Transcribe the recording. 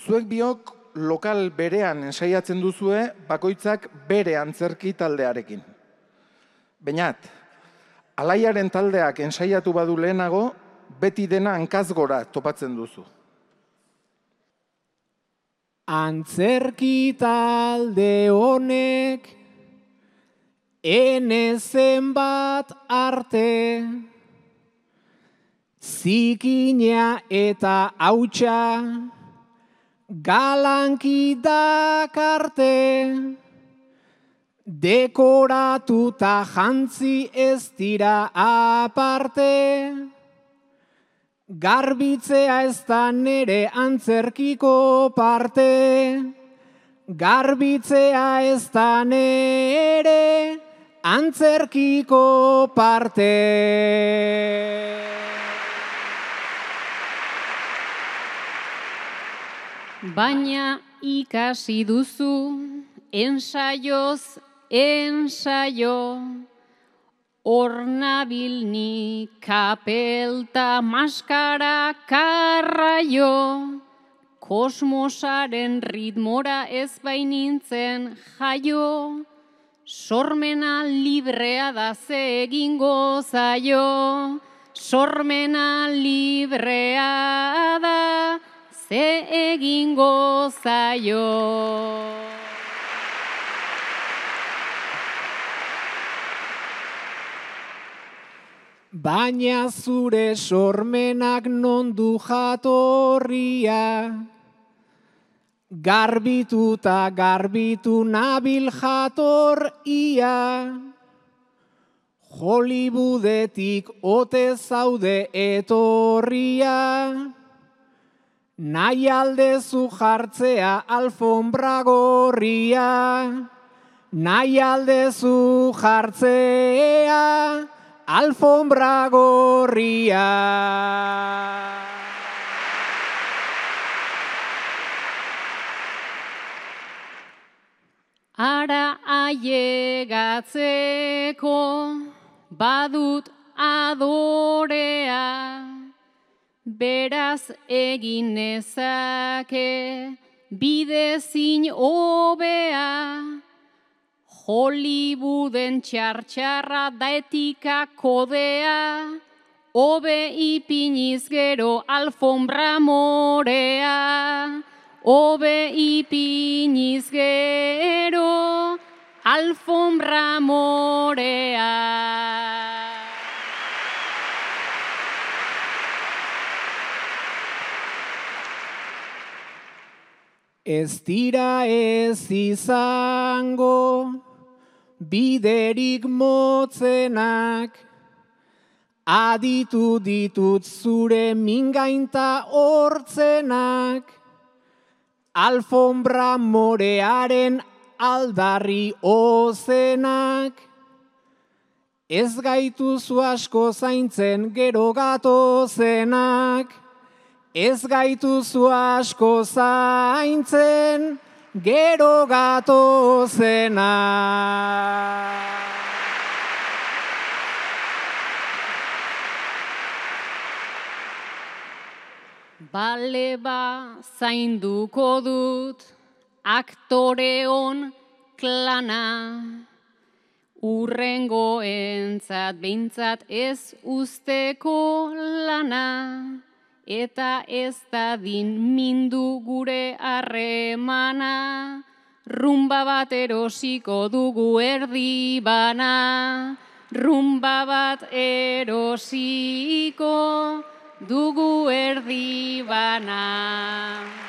Zuek biok lokal berean ensaiatzen duzue bakoitzak bere antzerki taldearekin. Beñat, Alaiaren taldeak ensaiatu badu lehenago, beti dena hankaz gora topatzen duzu. Antzerki talde honek ene zenbat arte, zikina eta hautsa galanki dakarte, dekoratuta jantzi ez dira aparte, garbitzea ez da nere antzerkiko parte, garbitzea ez da nere antzerkiko parte. Baina ikasi duzu ensaioz ensaio, hor nabil ni kapelta maskara karraio, kosmosaren ritmora ez bainintzen jaio, sormena librea da ze egingo zaio, sormena librea da ze egingo zaio. Baina zure sormenak non du jatorria, garbituta garbitu nabil jatorria, Hollywoodetik ote zaude etorria, nahi aldezu jartzea alfombra gorria, nahi aldezu jartzea alfombra gorria. Ara aiegatzeko badut adorea, beraz egin nezake bidezin hobea, Hollywooden txartxarra da etika kodea, hobe ipiniz gero alfombra morea, hobe ipiniz gero alfombra morea. Ez dira ez izango biderik motzenak, aditu ditut zure mingainta hortzenak, alfombra morearen aldarri ozenak, ez gaituzu asko zaintzen gero gatozenak, ez gaituzu asko zaintzen gero gatozenak. Bale ba zainduko dut aktoreon klana, urrengoentzat behintzat ez usteko lana, eta ez dadin mindu gure harremana, rumba bat erosiko dugu erdi bana, rumba bat erosiko dugu erdi bana.